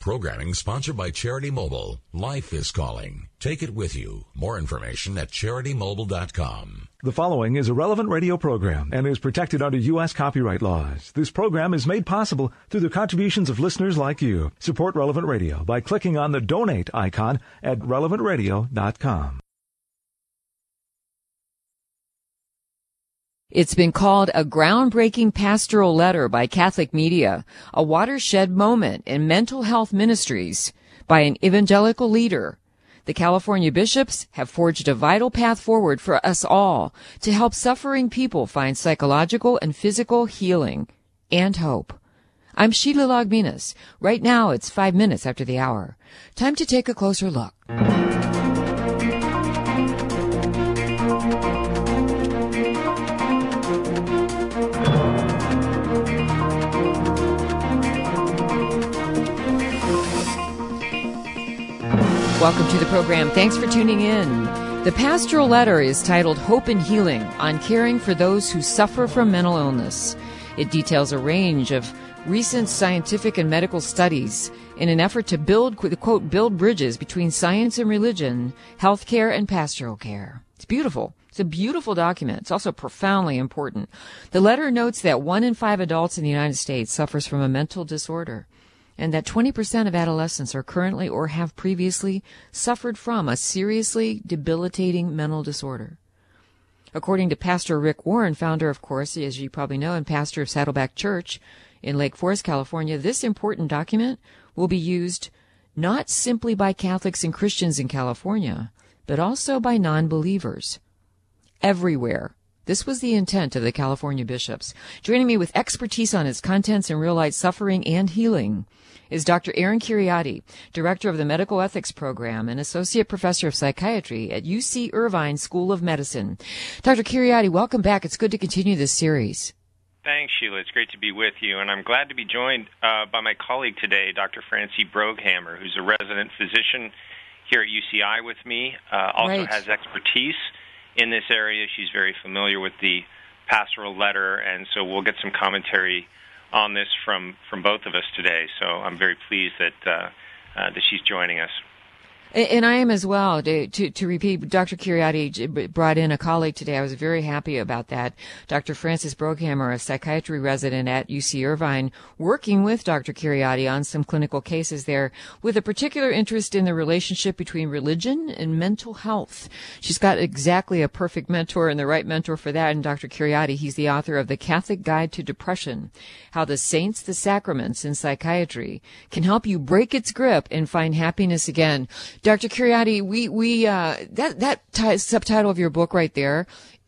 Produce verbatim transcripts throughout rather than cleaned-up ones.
programming sponsored by Charity Mobile. Life is calling. Take it with you. More information at charity mobile dot com. The following is a relevant radio program and is protected under U S copyright laws. This program is made possible through the contributions of listeners like you. Support Relevant Radio by clicking on the donate icon at relevant radio dot com. It's been called a groundbreaking pastoral letter by Catholic media, a watershed moment in mental health ministries by an evangelical leader. The California bishops have forged a vital path forward for us all to help suffering people find psychological and physical healing and hope. I'm Sheila Logminas. Right now, it's five minutes after the hour. Time to take a closer look. Welcome to the program. Thanks for tuning in. The pastoral letter is titled Hope and Healing on Caring for Those Who Suffer from Mental Illness. It details a range of recent scientific and medical studies in an effort to build, quote, build bridges between science and religion, healthcare and pastoral care. It's beautiful. It's a beautiful document. It's also profoundly important. The letter notes that one in five adults in the United States suffers from a mental disorder, and that twenty percent of adolescents are currently or have previously suffered from a seriously debilitating mental disorder. According to Pastor Rick Warren, founder, of course, as you probably know, and pastor of Saddleback Church in Lake Forest, California, this important document will be used not simply by Catholics and Christians in California, but also by non-believers everywhere. This was the intent of the California bishops. Joining me with expertise on its contents and real-life suffering and healing is Doctor Aaron Kheriaty, Director of the Medical Ethics Program and Associate Professor of Psychiatry at U C Irvine School of Medicine. Doctor Kheriaty, welcome back. It's good to continue this series. Thanks, Sheila. It's great to be with you, and I'm glad to be joined uh, by my colleague today, Doctor Francie Broghammer, who's a resident physician here at U C I with me, uh, also right. has expertise in this area. She's very familiar with the pastoral letter, and so we'll get some commentary on this from, from both of us today. So I'm very pleased that uh, uh, that she's joining us. And I am as well. To, to, to repeat, Doctor Kheriaty brought in a colleague today. I was very happy about that. Doctor Francis Broghammer, a psychiatry resident at U C Irvine, working with Doctor Kheriaty on some clinical cases there with a particular interest in the relationship between religion and mental health. She's got exactly a perfect mentor and the right mentor for that. And Doctor Kheriaty, he's the author of The Catholic Guide to Depression, How the Saints, the Sacraments, and Psychiatry Can Help You Break Its Grip and Find Happiness Again. Doctor Kheriaty, we, we, uh, that, that t- subtitle of your book right there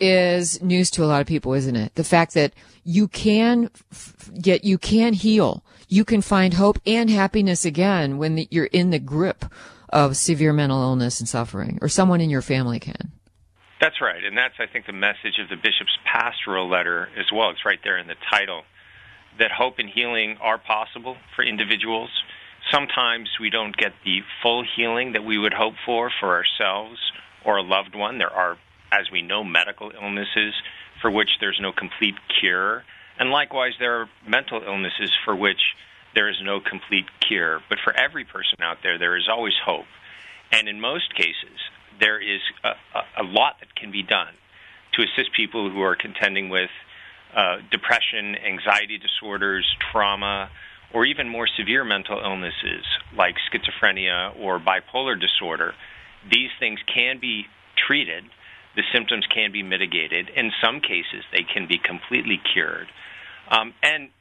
is news to a lot of people, isn't it? The fact that you can f- get, you can heal, you can find hope and happiness again when the, you're in the grip of severe mental illness and suffering, or someone in your family can. That's right, and that's, I think, the message of the bishop's pastoral letter as well. It's right there in the title, that hope and healing are possible for individuals. Sometimes we don't get the full healing that we would hope for for ourselves or a loved one. There are, as we know, medical illnesses for which there's no complete cure. And likewise, there are mental illnesses for which there is no complete cure. But for every person out there, there is always hope. And in most cases, there is a, a, a lot that can be done to assist people who are contending with uh, depression, anxiety disorders, trauma, or even more severe mental illnesses like schizophrenia or bipolar disorder. These things can be treated. The symptoms can be mitigated. In some cases, they can be completely cured. Um, and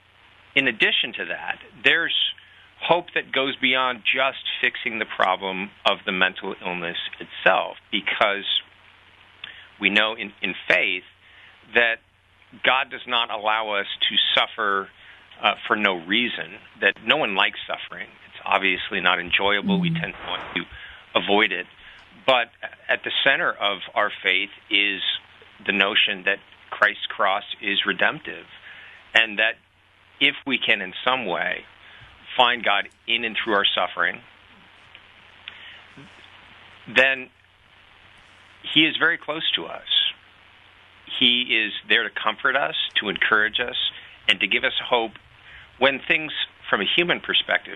in addition to that, there's hope that goes beyond just fixing the problem of the mental illness itself, because we know in, in faith that God does not allow us to suffer Uh, for no reason, that no one likes suffering. It's obviously not enjoyable. Mm-hmm. We tend to want to avoid it. But at the center of our faith is the notion that Christ's cross is redemptive, and that if we can in some way find God in and through our suffering, then He is very close to us. He is there to comfort us, to encourage us, and to give us hope when things, from a human perspective,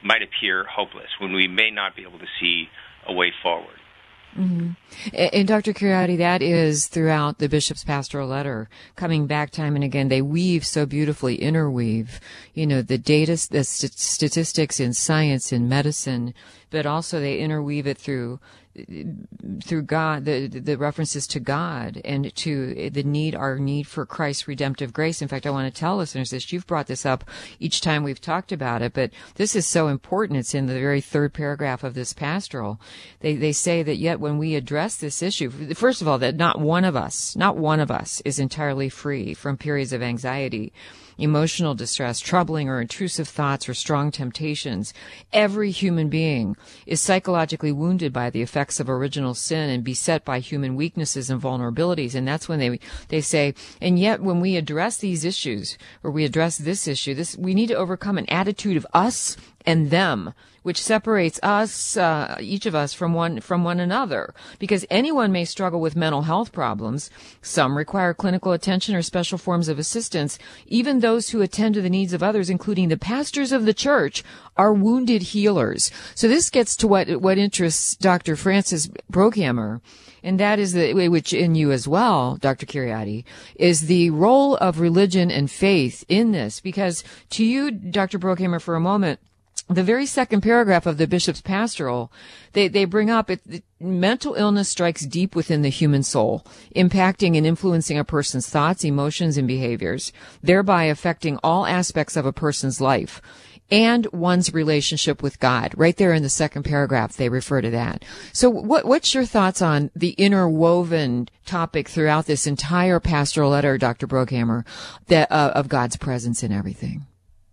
might appear hopeless, when we may not be able to see a way forward. Mm-hmm. And Doctor Kheriaty, that is throughout the bishop's pastoral letter, coming back time and again. They weave so beautifully, interweave, you know, the data, the st- statistics in science, in medicine, but also they interweave it through through God, the the references to God and to the need, our need for Christ's redemptive grace. In fact, I want to tell listeners this. You've brought this up each time we've talked about it, but this is so important. It's in the very third paragraph of this pastoral. They they say that yet when we address this issue, first of all, that not one of us, not one of us is entirely free from periods of anxiety, emotional distress, troubling or intrusive thoughts, or strong temptations. Every human being is psychologically wounded by the effects of original sin and beset by human weaknesses and vulnerabilities. And that's when they they say, and yet when we address these issues, or we address this issue, this we need to overcome an attitude of us and them, which separates us, uh, each of us, from one from one another. Because anyone may struggle with mental health problems. Some require clinical attention or special forms of assistance. Even those who attend to the needs of others, including the pastors of the church, are wounded healers. So this gets to what what interests Doctor Francis Brookhammer, and that is the which in you as well, Doctor Kheriaty, is the role of religion and faith in this. Because to you, Doctor Brookhammer, for a moment, the very second paragraph of the bishop's pastoral, they, they bring up it, it, mental illness strikes deep within the human soul, impacting and influencing a person's thoughts, emotions, and behaviors, thereby affecting all aspects of a person's life and one's relationship with God. Right there in the second paragraph, they refer to that. So what, what's your thoughts on the interwoven topic throughout this entire pastoral letter, Doctor Brookhammer, that, uh, of God's presence in everything?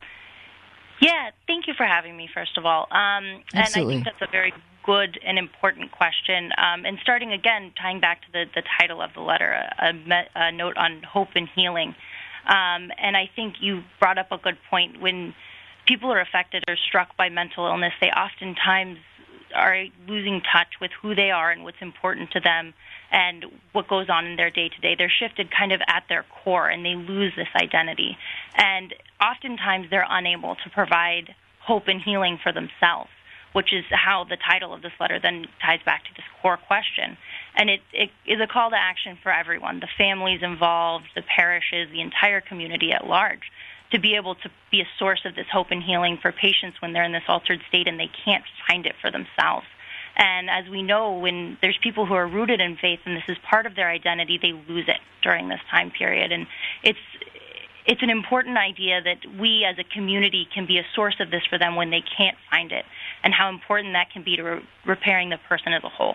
Yeah, thank you for having me, first of all. Um, and I think that's a very good and important question. Um, and starting again, tying back to the, the title of the letter, a, a, a note on hope and healing. Um, and I think you brought up a good point. When people are affected or struck by mental illness, they oftentimes are losing touch with who they are and what's important to them and what goes on in their day-to-day. They're shifted kind of at their core, and they lose this identity. And oftentimes they're unable to provide hope and healing for themselves, which is how the title of this letter then ties back to this core question. And it, it is a call to action for everyone, the families involved, the parishes, the entire community at large, to be able to be a source of this hope and healing for patients when they're in this altered state and they can't find it for themselves. And as we know, when there's people who are rooted in faith and this is part of their identity, they lose it during this time period. And it's it's an important idea that we as a community can be a source of this for them when they can't find it, and how important that can be to re- repairing the person as a whole.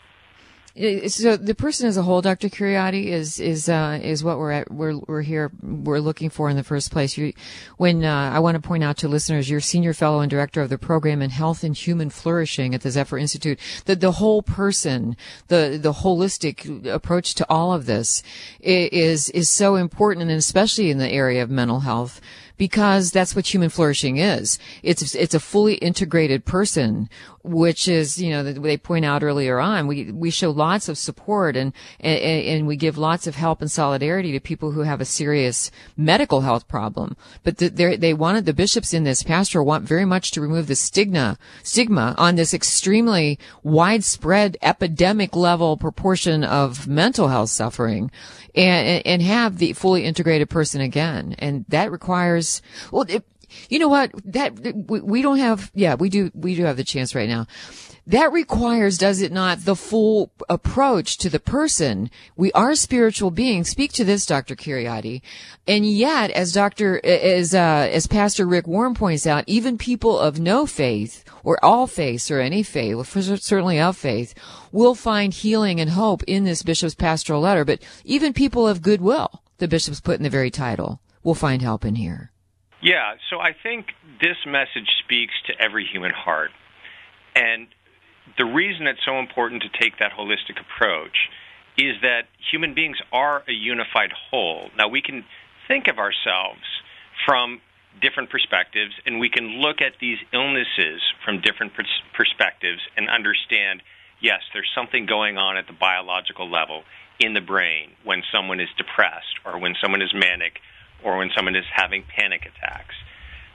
So the person as a whole, Doctor Kheriaty, is is uh, is what we're at, we're we're here we're looking for in the first place. You, when uh, I want to point out to listeners, you're senior fellow and director of the program in Health and Human Flourishing at the Zephyr Institute. The the whole person, the the holistic approach to all of this is is so important, and especially in the area of mental health, because that's what human flourishing is. It's it's a fully integrated person, which is, you know, they point out earlier on, we we show lots of support and, and and we give lots of help and solidarity to people who have a serious medical health problem. But the, they wanted, the bishops in this pastoral want very much to remove the stigma stigma on this extremely widespread epidemic level proportion of mental health suffering, and and have the fully integrated person again. And that requires, well, it, you know what, that we, we don't have, yeah, we do, we do have the chance right now. That requires, does it not, the full approach to the person. We are spiritual beings. Speak to this, Doctor Kheriaty. And yet, as Doctor, as, uh, as Pastor Rick Warren points out, even people of no faith, or all faiths, or any faith, certainly of faith, will find healing and hope in this bishop's pastoral letter. But even people of goodwill, the bishop's put in the very title, will find help in here. Yeah, so I think this message speaks to every human heart. And the reason it's so important to take that holistic approach is that human beings are a unified whole. Now, we can think of ourselves from different perspectives, and we can look at these illnesses from different pers- perspectives and understand, yes, there's something going on at the biological level in the brain when someone is depressed or when someone is manic or when someone is having panic attacks.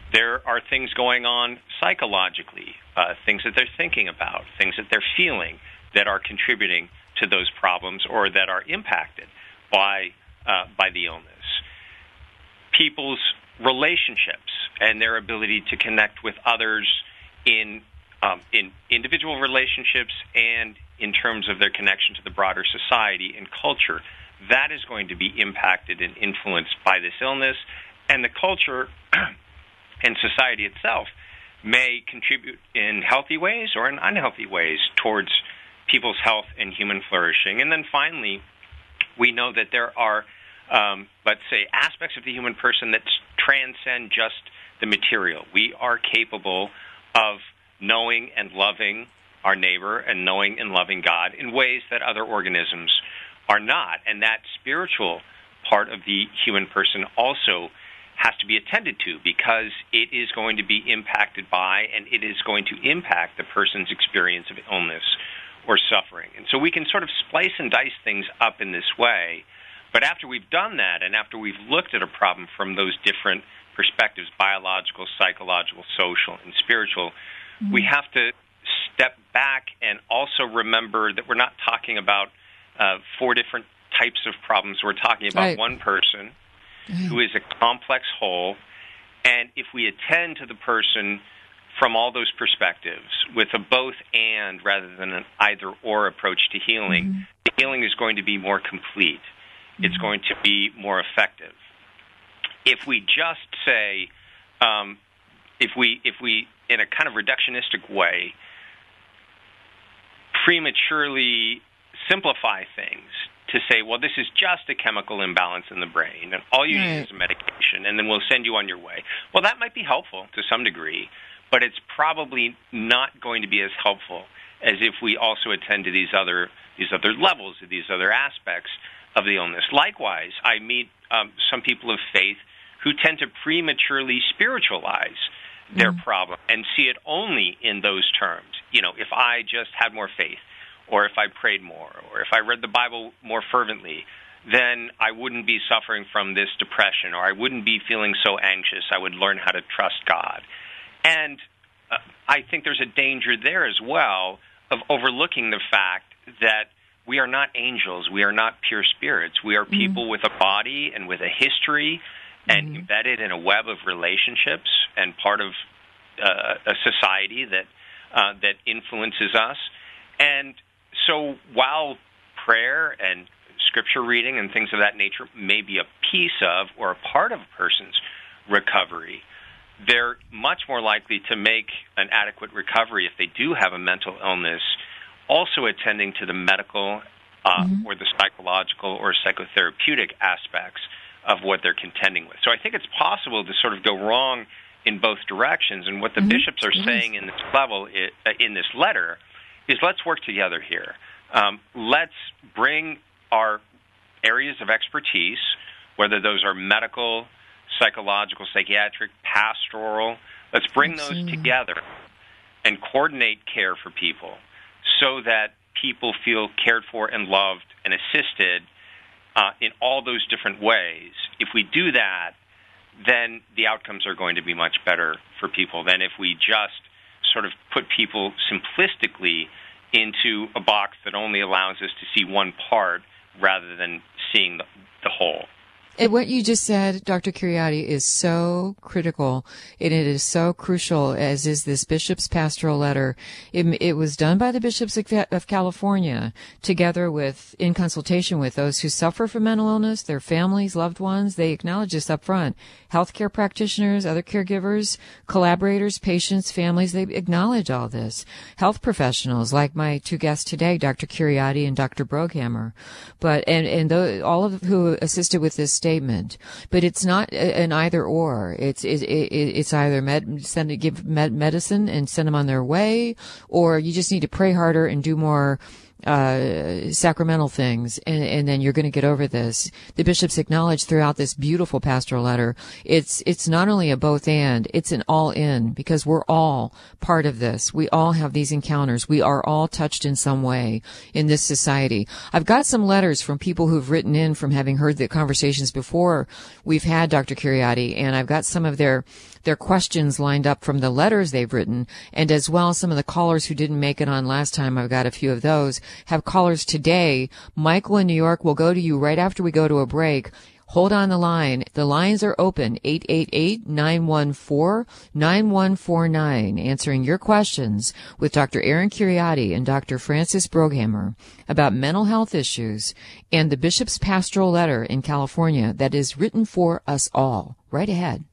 There are things going on psychologically, uh, things that they're thinking about, things that they're feeling that are contributing to those problems or that are impacted by uh, by the illness. People's relationships and their ability to connect with others in um, in individual relationships and in terms of their connection to the broader society and culture, that is going to be impacted and influenced by this illness. And the culture and society itself may contribute in healthy ways or in unhealthy ways towards people's health and human flourishing. And then finally, we know that there are, um, let's say, aspects of the human person that transcend just the material. We are capable of knowing and loving our neighbor and knowing and loving God in ways that other organisms are not. And that spiritual part of the human person also has to be attended to, because it is going to be impacted by and it is going to impact the person's experience of illness or suffering. And so we can sort of splice and dice things up in this way, but after we've done that and after we've looked at a problem from those different perspectives, biological, psychological, social, and spiritual, mm-hmm. we have to step back and also remember that we're not talking about uh, four different types of problems. We're talking about right. one person who is a complex whole, and if we attend to the person from all those perspectives with a both and rather than an either or approach to healing, mm-hmm. the healing is going to be more complete. Mm-hmm. It's going to be more effective. If we just say, um, if we, if we, in a kind of reductionistic way, prematurely simplify things to say, well, this is just a chemical imbalance in the brain, and all you right. need is a medication, and then we'll send you on your way. Well, that might be helpful to some degree, but it's probably not going to be as helpful as if we also attend to these other these other levels, these other aspects of the illness. Likewise, I meet um, some people of faith who tend to prematurely spiritualize their mm. problem and see it only in those terms. You know, if I just had more faith, or if I prayed more, or if I read the Bible more fervently, then I wouldn't be suffering from this depression, or I wouldn't be feeling so anxious. I would learn how to trust God. And uh, I think there's a danger there as well of overlooking the fact that we are not angels. We are not pure spirits. We are people mm-hmm. with a body and with a history and mm-hmm. embedded in a web of relationships and part of uh, a society that uh, that influences us. And so while prayer and scripture reading and things of that nature may be a piece of or a part of a person's recovery, they're much more likely to make an adequate recovery if they do have a mental illness, also attending to the medical uh, mm-hmm. or the psychological or psychotherapeutic aspects of what they're contending with. So I think it's possible to sort of go wrong in both directions, and what the mm-hmm. bishops are mm-hmm. saying in this level, in this letter, is let's work together here. Um, let's bring our areas of expertise, whether those are medical, psychological, psychiatric, pastoral, let's bring those together and coordinate care for people so that people feel cared for and loved and assisted uh, in all those different ways. If we do that, then the outcomes are going to be much better for people than if we just sort of put people simplistically into a box that only allows us to see one part rather than seeing the, the whole. And what you just said, Doctor Kheriaty, is so critical, and it is so crucial, as is this bishop's pastoral letter. It, it was done by the bishops of California, together with, in consultation with those who suffer from mental illness, their families, loved ones. They acknowledge this up front. Healthcare practitioners, other caregivers, collaborators, patients, families, they acknowledge all this. Health professionals, like my two guests today, Doctor Kheriaty and Doctor Broghammer, but and and those, all of who assisted with this statement. But it's not an either or. It's it, it, it's either med, send give med, medicine and send them on their way, or you just need to pray harder and do more uh, sacramental things, and, and then you're going to get over this. The bishops acknowledge throughout this beautiful pastoral letter, it's it's not only a both and, it's an all in, because we're all part of this. We all have these encounters. We are all touched in some way in this society. I've got some letters from people who've written in from having heard the conversations before we've had Doctor Kheriaty, and I've got some of their their questions lined up from the letters they've written, and as well some of the callers who didn't make it on last time. I've got a few of those. Have callers today. Michael in New York will go to you right after we go to a break. Hold on the line. The lines are open, eight eight eight, nine one four, nine one four nine, answering your questions with Doctor Aaron Kheriaty and Doctor Francis Broghammer about mental health issues and the Bishop's Pastoral Letter in California that is written for us all. Right ahead.